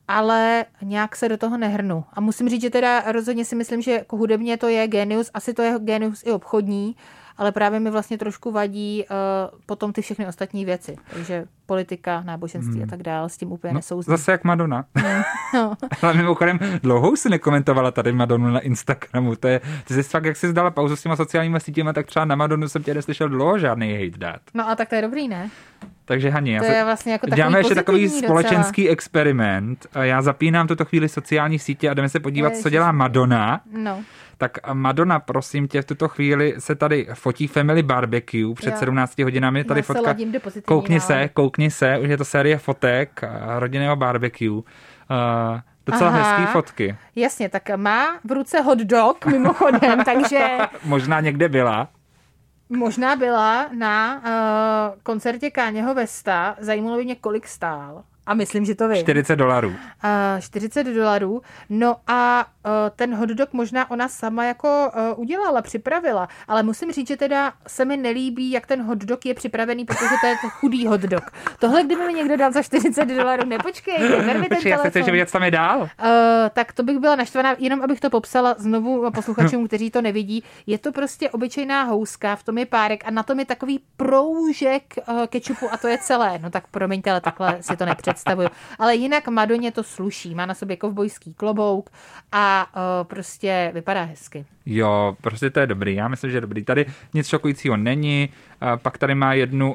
ale nějak se do toho nehrnu. A musím říct, že teda rozhodně si myslím, že jako hudebně to je génius, asi to je génius i obchodní, ale právě mi vlastně trošku vadí potom ty všechny ostatní věci. Takže politika, náboženství a tak dále, s tím úplně nesouzním. Zase jak Madonna. No. Ale mimochodem, dlouho si nekomentovala tady Madonu na Instagramu. Ty jsi fakt, jak jsi zdala pauzu s těma sociálníma sítěma, tak třeba na Madonu jsem tě neslyšel dlouho žádný hate dát. No a tak to je dobrý, ne? Takže Hani, to je vlastně jako děláme ještě takový společenský docela experiment. Já zapínám tuto chvíli sociální sítě a jdeme se podívat, co dělá Madonna. No. Tak Madonna, prosím tě, v tuto chvíli se tady fotí Family Barbecue před 17 hodinami. Tady fotka. Koukni se, už je to série fotek rodinného barbecue. Docela hezký fotky. Jasně, tak má v ruce hot dog mimochodem, takže možná někde byla. Možná byla na koncertě Káněho Westa. Zajímalo by mě, kolik stál. A myslím, že to vím. $40. $40. No a ten hot dog možná ona sama jako udělala, připravila. Ale musím říct, že teda se mi nelíbí, jak ten hot dog je připravený, protože to je to chudý hot dog. Tohle, kdyby mi někdo dal za $40, nepočkej, neber mi ten telefon. Já chceš vidět, co tam je dál? Tak to bych byla naštvaná, jenom abych to popsala znovu posluchačům, kteří to nevidí. Je to prostě obyčejná houska, v tom je párek a na tom je takový proužek kečupu a to je celé. No tak promiňte, ale takhle si to nepředstavuju. Ale jinak Madoně to sluší. Má na sobě kovbojský klobouk a prostě vypadá hezky. Jo, prostě to je dobrý. Já myslím, že je dobrý. Tady nic šokujícího není. Pak tady má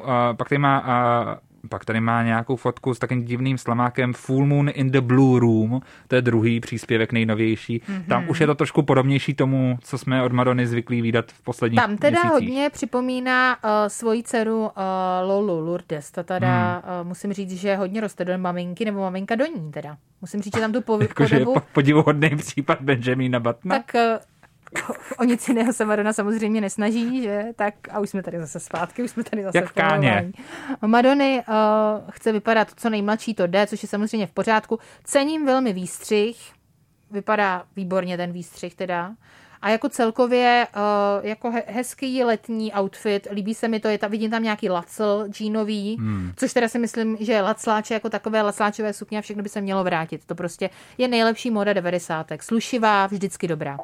pak tady má nějakou fotku s takým divným slamákem Full Moon in the Blue Room. To je druhý příspěvek, nejnovější. Tam už je to trošku podobnější tomu, co jsme od Madony zvyklí vídat v posledních Tam teda měsících. hodně připomíná svoji dceru Lolu Lourdes. Ta teda musím říct, že hodně roste do maminky, nebo maminka do ní teda. Musím říct, že tam tu podobu... je podivuhodný případ Benjamina Buttona. Tak o nic jiného se Madonna samozřejmě nesnaží, že? Tak a už jsme tady zase zpátky, už jsme tady zase jak v Káně. Madony chce vypadat co nejmladší to jde, což je samozřejmě v pořádku. Cením velmi výstřih, vypadá výborně ten výstřih teda. A jako celkově jako hezký letní outfit, líbí se mi to, vidím tam nějaký lacl džínový, což teda si myslím, že lacláče jako takové lacláčové sukně a všechno by se mělo vrátit. To prostě je nejlepší móda 90. Slušivá, vždycky dobrá.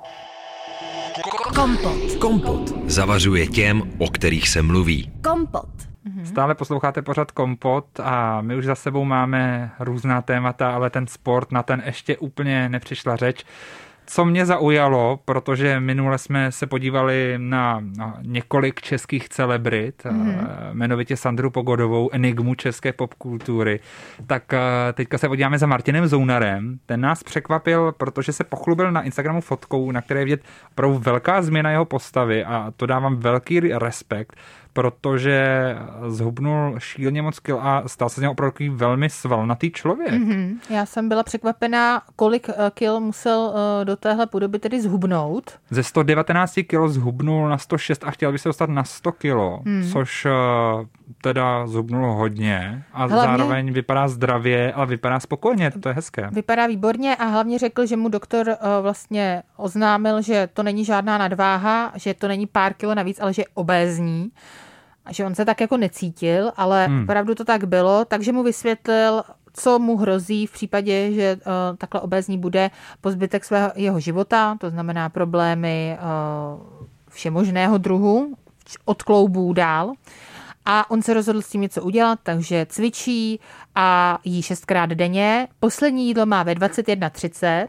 Kompot. Zavařuje těm, o kterých se mluví. Kompot. Stále posloucháte pořad Kompot a my už za sebou máme různá témata, ale ten sport, na ten ještě úplně nepřišla řeč. Co mě zaujalo, protože minule jsme se podívali na několik českých celebrit, jmenovitě Sandru Pogodovou, enigmu české popkultury, tak teďka se podíváme za Martinem Zounarem. Ten nás překvapil, protože se pochlubil na Instagramu fotkou, na které je vidět opravdu velká změna jeho postavy a to dávám velký respekt, protože zhubnul šíleně moc kil a stal se z něho opravdu velmi svalnatý člověk. Já jsem byla překvapená, kolik kil musel do téhle podoby tedy zhubnout. Ze 119 kilo zhubnul na 106 a chtěl by se dostat na 100 kilo, což teda zhubnul hodně a zároveň vypadá zdravě, ale vypadá spokojeně, to je hezké. Vypadá výborně a hlavně řekl, že mu doktor vlastně oznámil, že to není žádná nadváha, že to není pár kilo navíc, ale že je obézní. Že on se tak jako necítil, ale opravdu to tak bylo, takže mu vysvětlil, co mu hrozí v případě, že takhle obézní bude po zbytek svého jeho života, to znamená problémy všemožného druhu, od kloubů dál. A on se rozhodl s tím něco udělat, takže cvičí a jí 6krát denně. Poslední jídlo má ve 21:30,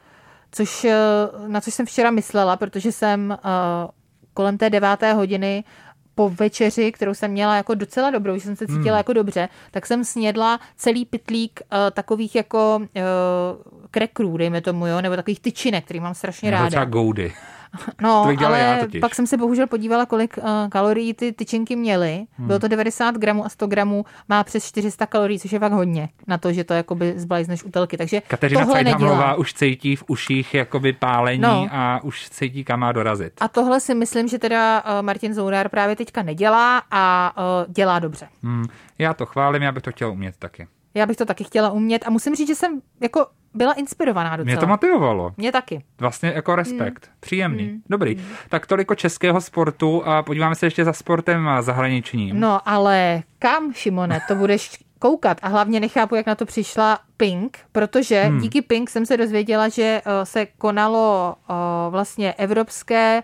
na což jsem včera myslela, protože jsem kolem té 9. hodiny po večeři, kterou jsem měla jako docela dobrou, že jsem se cítila jako dobře, tak jsem snědla celý pytlík takových jako krekrů, dejme tomu, jo, nebo takových tyčinek, který mám strašně ráda. Třeba goudy. No, ale pak jsem se bohužel podívala, kolik kalorií ty tyčinky měly. Bylo to 90 gramů a 100 gramů má přes 400 kalorií, což je fakt hodně na to, že to jakoby zblajzneš u telky. Takže Kateřina Cajdhamlová už cítí v uších jakoby pálení a už cítí, kam má dorazit. A tohle si myslím, že teda Martin Zounar právě teďka nedělá a dělá dobře. Já to chválím, já bych to chtěla umět taky. Já bych to taky chtěla umět a musím říct, že jsem jako byla inspirovaná docela. Mě to motivovalo. Mě taky. Vlastně jako respekt. Příjemný. Dobrý. Tak toliko českého sportu a podíváme se ještě za sportem zahraničním. No ale kam, Šimone, to budeš koukat a hlavně nechápu, jak na to přišla Pink, protože díky Pink jsem se dozvěděla, že se konalo vlastně evropské,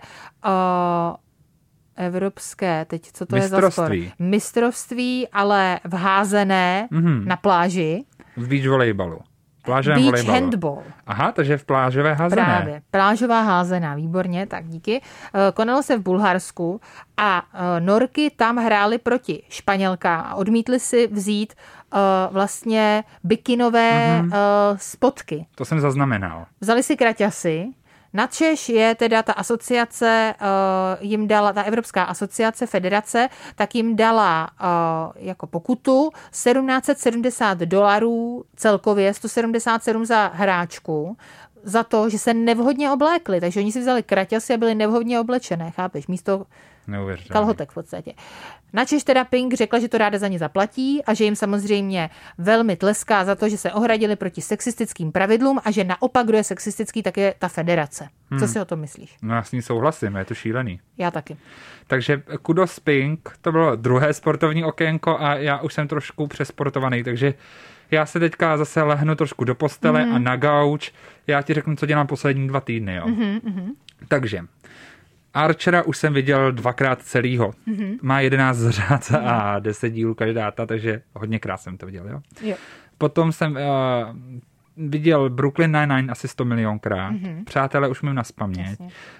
teď co to je za sport? Mistrovství, ale v házené na pláži. V beach volejbalu. Beach handball. Aha, takže v plážové házené. Právě, plážová házená, výborně, tak díky. Konalo se v Bulharsku a Norky tam hrály proti Španělkám a odmítli si vzít vlastně bikinové spotky. To jsem zaznamenal. Vzali si kraťasy. Načež je teda ta asociace, jim dala, ta Evropská asociace, federace, tak jim dala jako pokutu $1770 celkově, 177 za hráčku, za to, že se nevhodně oblékli. Takže oni si vzali kraťasy a byli nevhodně oblečené, chápeš, místo kalhotek v podstatě. Načež teda Pink řekla, že to ráda za ně zaplatí a že jim samozřejmě velmi tleská za to, že se ohradili proti sexistickým pravidlům a že naopak, kdo je sexistický, tak je ta federace. Co si o tom myslíš? No já s ní souhlasím, je to šílený. Já taky. Takže kudos Pink, to bylo druhé sportovní okénko a já už jsem trošku přesportovaný, takže já se teďka zase lehnu trošku do postele a na gauč. Já ti řeknu, co dělám poslední 2 týdny. Jo. Takže Archera už jsem viděl 2krát celýho. Má 11 řád a 10 dílů každá, takže hodněkrát jsem to viděl. Jo. Potom jsem viděl Brooklyn Nine-Nine asi 100 milionkrát. Přátelé už mím nazpaměť.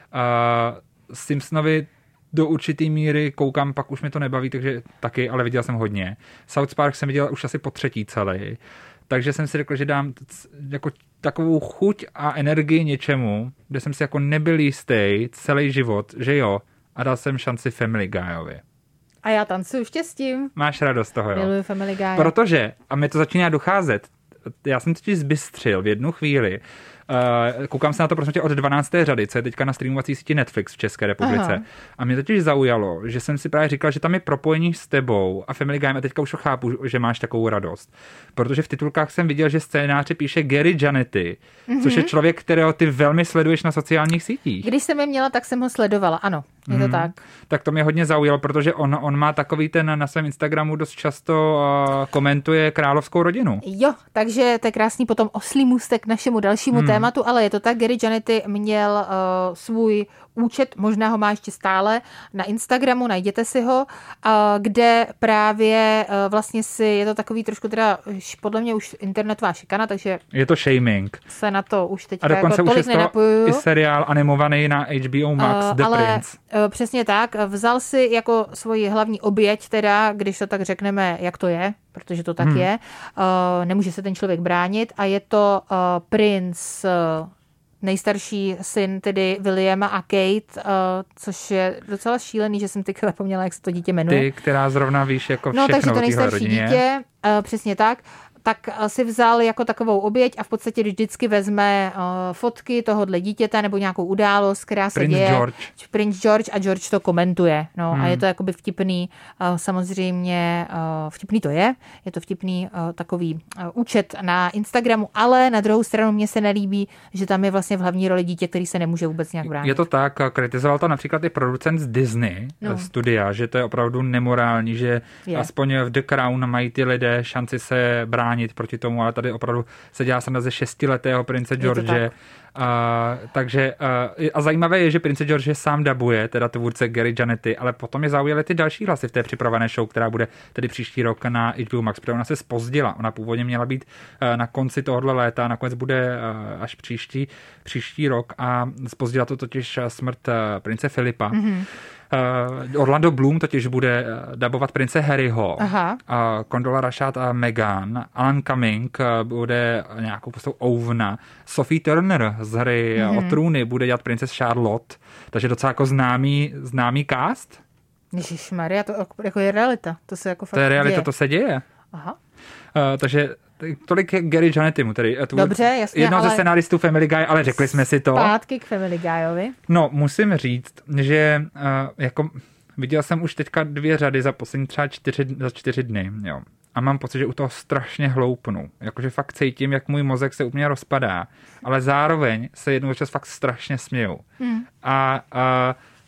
Simpsonovi do určitý míry koukám, pak už mi to nebaví, takže taky, ale viděl jsem hodně. South Park jsem viděl už asi po 3. celý. Takže jsem si řekl, že dám jako takovou chuť a energii něčemu, kde jsem si jako nebyl jistý celý život, že jo, a dal jsem šanci Family Guyovi. A já tancuju štěstím. Máš radost z toho, jo? Miluju Family Guy. Protože, a mi to začíná docházet, já jsem totiž zbystřil v jednu chvíli, koukám se na to prostě od 12. řady, co je teďka na streamovací síti Netflix v České republice. Aha. A mě totiž zaujalo, že jsem si právě říkal, že tam je propojení s tebou a Family Guy, a teďka už to chápu, že máš takovou radost. Protože v titulkách jsem viděl, že scénáře píše Gary Janetti, což je člověk, kterého ty velmi sleduješ na sociálních sítích. Když jsem je měla, tak jsem ho sledovala, ano. Je to tak. Tak to mě hodně zaujalo, protože on má takový ten na svém Instagramu dost často komentuje královskou rodinu. Jo, takže to je krásný potom oslý můstek k našemu dalšímu tématu, ale je to tak, Gary Janetti měl svůj účet, možná ho má ještě stále, na Instagramu, najděte si ho, kde právě vlastně je to takový trošku teda, podle mě už internetová šikana, takže... Je to shaming. Se na to už teďka a dokonce jako tolik nenapojuju. I seriál animovaný na HBO Max, The Prince. Přesně tak, vzal si jako svoji hlavní oběť teda, když to tak řekneme, jak to je, protože to tak je, nemůže se ten člověk bránit a je to princ, nejstarší syn tedy Williama a Kate, což je docela šílený, že jsem teďka zapomněla, jak se to dítě jmenuje. Ty, která zrovna víš jako všechno. No, takže to nejstarší dítě, přesně tak si vzal jako takovou oběť a v podstatě vždycky vezme fotky tohohle dítěte nebo nějakou událost, která se děje. Prince George a George to komentuje. No, a je to jakoby vtipný, samozřejmě vtipný to je to vtipný takový účet na Instagramu, ale na druhou stranu mně se nelíbí, že tam je vlastně v hlavní roli dítě, který se nemůže vůbec nějak bránit. Je to tak, kritizoval to například i producent z Disney studia, že to je opravdu nemorální, že aspoň v The Crown mají ty lidé šanci se bránit proti tomu, ale tady opravdu se dělá sranda ze 6letého prince George. Takže zajímavé je, že prince George sám dabuje, teda tvůrce Gary Janetti, ale potom je zaujaly ty další hlasy v té připravené show, která bude tedy příští rok na HBO Max, protože ona se zpozdila. Ona původně měla být na konci tohohle léta, nakonec bude až příští rok a zpozdila to totiž smrt prince Filipa. Orlando Bloom totiž bude dabovat prince Harryho, Condola Rashad a Meghan, Alan Cumming bude nějakou postavou Ouvna, Sophie Turner z hry o trůny bude dělat princes Charlotte, takže docela jako známý cast. Ježišmarja, to jako je realita. To se jako fakt to je realita, děje. To se děje. Aha. Takže tolik Gary Janettimu, tedy dobře, jasně, jednoho ze scenáristů Family Guy, ale řekli jsme si to. Zpátky k Family Guyovi. No, musím říct, že jako viděl jsem už teďka 2 řady za poslední třeba 4 dny, jo. A mám pocit, že u toho strašně hloupnu. Jakože fakt cítím, jak můj mozek se úplně rozpadá, ale zároveň se jednou čas fakt strašně směju. A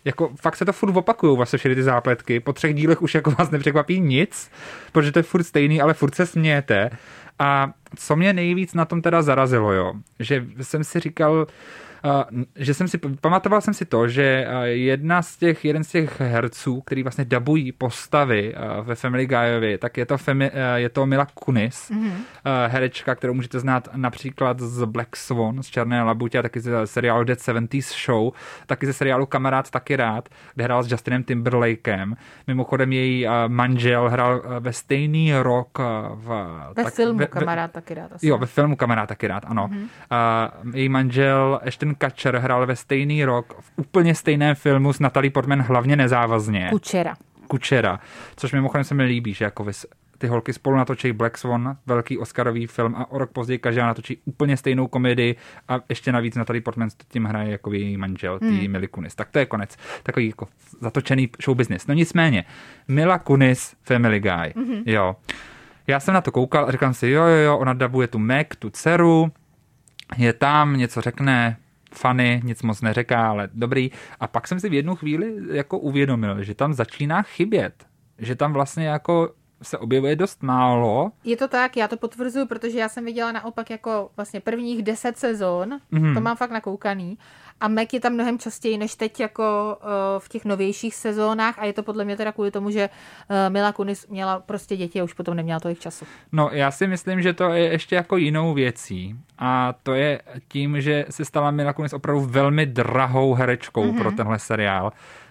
jako fakt se to furt opakujou vlastně všechny ty zápletky. Po 3 dílech už jako vás nepřekvapí nic, protože to je furt stejný, ale furt se smějete. A co mě nejvíc na tom teda zarazilo, jo, že jsem si říkal, pamatoval jsem si to, že jeden z těch herců, který vlastně dabují postavy ve Family Guyovi, tak je to Mila Kunis, herečka, kterou můžete znát například z Black Swan, z Černé labutě, a taky ze seriálu Dead 70s Show, taky ze seriálu Kamarád taky rád, kde hrál s Justinem Timberlakem. Mimochodem její manžel hrál ve stejný rok ve filmu Kamarád taky rád. Jo, ve filmu Kamarád taky rád, ano. Její manžel Ashton Kutcher hrál ve stejný rok v úplně stejném filmu s Natalie Portman hlavně nezávazně. Kučera. Což mimochodem se mi líbí, že jako ty holky spolu natočí Black Swan, velký oscarový film, a o rok později každá natočí úplně stejnou komedii a ještě navíc Natalie Portman s tím hraje jako její manžel, Mila Kunis. Tak to je konec. Takový jako zatočený show business. No nicméně, Mila Kunis, Family Guy. Jo. Já jsem na to koukal a říkám si, jo, ona dabuje tu Meg, tu dceru, je tam, něco řekne, funny, nic moc neřeká, ale dobrý. A pak jsem si v jednu chvíli jako uvědomil, že tam začíná chybět. Že tam vlastně jako se objevuje dost málo. Je to tak, já to potvrzuju, protože já jsem viděla naopak jako vlastně prvních 10 sezon, to mám fakt nakoukaný. A Meg je tam mnohem častěji než teď jako v těch novějších sezónách a je to podle mě teda kvůli tomu, že Mila Kunis měla prostě děti a už potom neměla tolik času. No já si myslím, že to je ještě jako jinou věcí a to je tím, že se stala Mila Kunis opravdu velmi drahou herečkou pro tenhle seriál.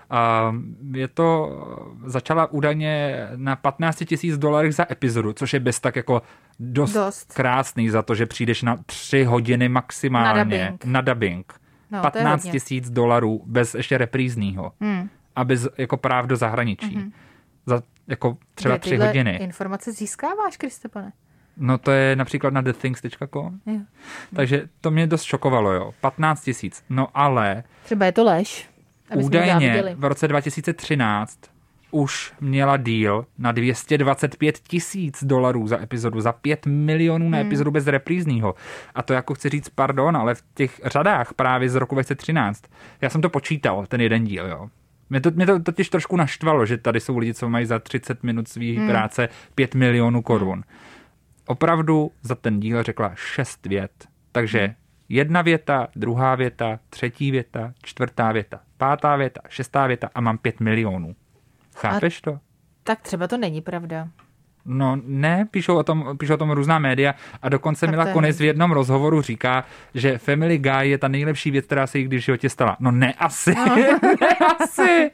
Začala údajně na $15,000 za epizodu, což je bez tak jako dost krásný za to, že přijdeš na 3 hodiny maximálně na dubbing. No, $15,000 bez ještě reprízního. A bez jako práv do zahraničí. Za jako třeba 3 hodiny. Informace získáváš, Kristopane? No to je například na thethings.com. Takže to mě dost šokovalo, jo. 15,000. No ale... Třeba je to lež. Údajně v roce 2013 už měla deal na $225,000 za epizodu, za 5 milionů na epizodu bez reprízního. A to jako chci říct, pardon, ale v těch řadách právě z roku 2013, já jsem to počítal, ten jeden díl, jo. Mě to totiž trošku naštvalo, že tady jsou lidi, co mají za 30 minut svý práce 5 milionů korun. Opravdu za ten díl řekla 6 vět. Takže 1 věta, 2. věta, 3. věta, 4. věta, 5. věta, 6. věta a mám 5 milionů. Chápeš to? Tak třeba to není pravda. No ne, píšou o tom různá média a dokonce Mila Kunis v jednom rozhovoru říká, že Family Guy je ta nejlepší věc, která se jí kdy v životě stala. No ne asi. Ne asi.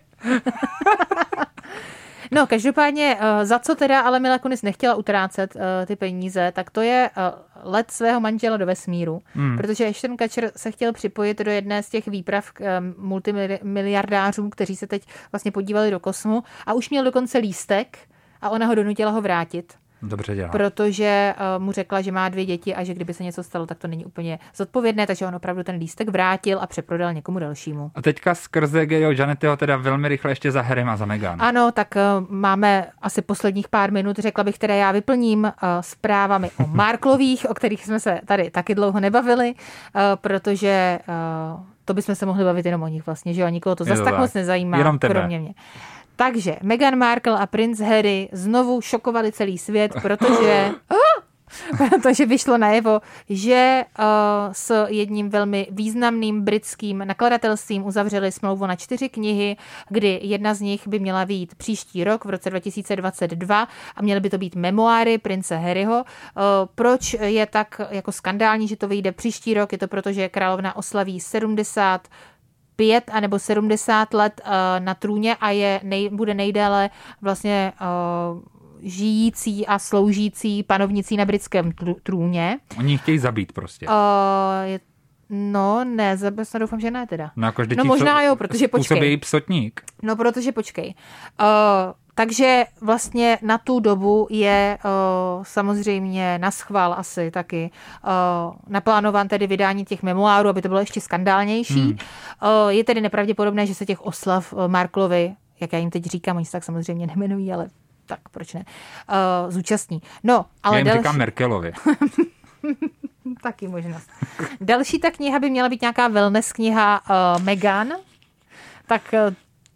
No, každopádně, za co teda ale Mila Kunis nechtěla utrácet ty peníze, tak to je let svého manžela do vesmíru, protože Ashton Kutcher se chtěl připojit do jedné z těch výprav multimiliardářů, kteří se teď vlastně podívali do kosmu a už měl dokonce lístek a ona ho donutila ho vrátit. Dobře dělá. Protože mu řekla, že má 2 děti a že kdyby se něco stalo, tak to není úplně zodpovědné, takže on opravdu ten lístek vrátil a přeprodal někomu dalšímu. A teďka skrze Gayle Janettyho teda velmi rychle ještě za Harrym a za Meghan. Ano, tak máme asi posledních pár minut, řekla bych, které já vyplním zprávami o Marklových, o kterých jsme se tady taky dlouho nebavili, protože to bychom se mohli bavit jenom o nich vlastně, že jo, nikoho to zase tak moc nezajímá, jenom tebe. Kromě mě. Takže Meghan Markle a princ Harry znovu šokovali celý svět, protože vyšlo najevo, že s jedním velmi významným britským nakladatelstvím uzavřeli smlouvu na 4 knihy, kdy jedna z nich by měla vyjít příští rok, v roce 2022, a měly by to být memoáry prince Harryho. Proč je tak jako skandální, že to vyjde příští rok? Je to proto, že královna oslaví 75 anebo 70 let na trůně a bude nejdéle vlastně žijící a sloužící panovnicí na britském trůně. Oni chtějí zabít prostě. No, ne, doufám, že ne teda. No možná jo, protože počkej. Působí psotník. No, protože počkej. Takže vlastně na tu dobu je samozřejmě naschvál asi taky naplánován tedy vydání těch memoárů, aby to bylo ještě skandálnější. Je tedy nepravděpodobné, že se těch oslav Marklovi, jak já jim teď říkám, oni se tak samozřejmě nemenují, ale tak proč ne, zúčastní. No, ale já jim říkám Merkelovi. Taky možnost. Další ta kniha by měla být nějaká wellness kniha Meghan, tak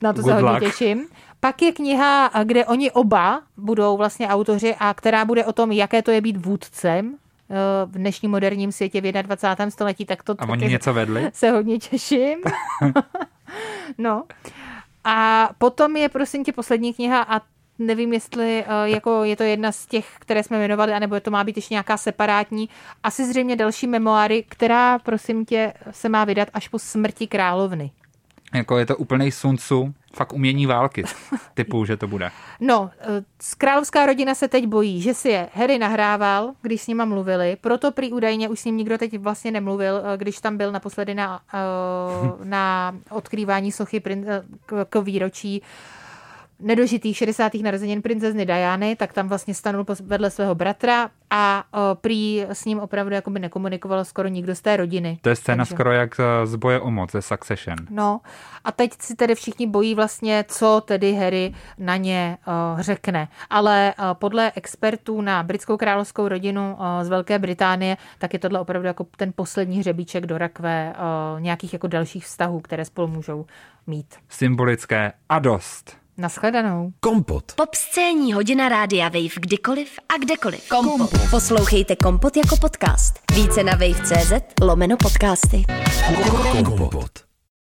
Na to se hodně těším. Pak je kniha, kde oni oba budou vlastně autoři a která bude o tom, jaké to je být vůdcem v dnešním moderním světě v 21. století. Tak to a oni něco vedli? Se hodně těším. No. A potom je prosím tě poslední kniha a nevím, jestli jako je to jedna z těch, které jsme jmenovali, anebo to má být ještě nějaká separátní. Asi zřejmě další memoáry, která, prosím tě, se má vydat až po smrti královny. Jako je to úplnej Sun Tzu, fakt umění války, typu, že to bude. No, královská rodina se teď bojí, že si je Harry nahrával, když s nima mluvili, proto prý údajně už s ním nikdo teď vlastně nemluvil, když tam byl naposledy na odkrývání sochy k výročí nedožitých 60. narozenin princezny Diany, tak tam vlastně stanul vedle svého bratra a prý s ním opravdu jakoby nekomunikoval skoro nikdo z té rodiny. To je scéna skoro jak z Boje o moc, ze Succession. No a teď si tedy všichni bojí vlastně, co tedy Harry na ně řekne. Ale podle expertů na britskou královskou rodinu z Velké Británie, tak je tohle opravdu jako ten poslední hřebíček do rakve nějakých jako dalších vztahů, které spolu můžou mít. Symbolické a dost. Naschledanou. Kompot. Popscénní hodina rádia Wave kdykoliv a kdekoliv. Kompot. Poslouchejte Kompot jako podcast. Více na wave.cz/podcasty. Kompot.